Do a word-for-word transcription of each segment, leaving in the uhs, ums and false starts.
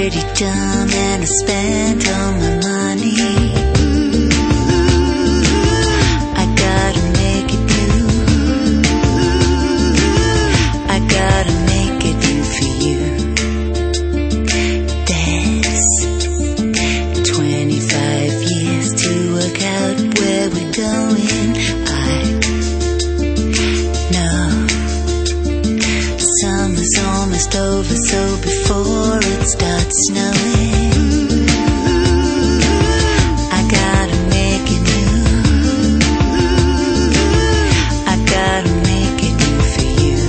pretty dumb and I spent all my money. I gotta make it new. I gotta make it new for you. There's twenty-five years to work out where we're going. I know summer's almost over, so before it starts snowing, I gotta make it new. I gotta make it new for you.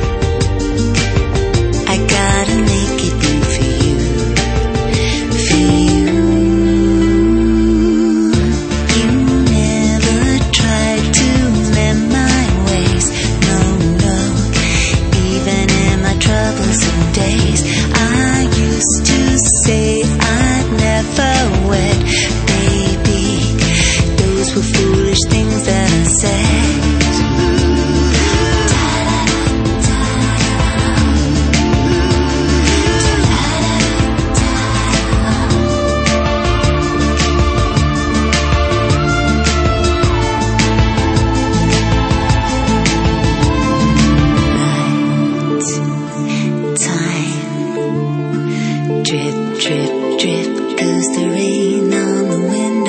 I gotta make it new for you. For you. You never tried to mend my ways. No, no. Even in my troublesome days, I used to say I'd never wed. Baby, those were foolish things that I said. Time, drip, drip, drip goes the rain on the window.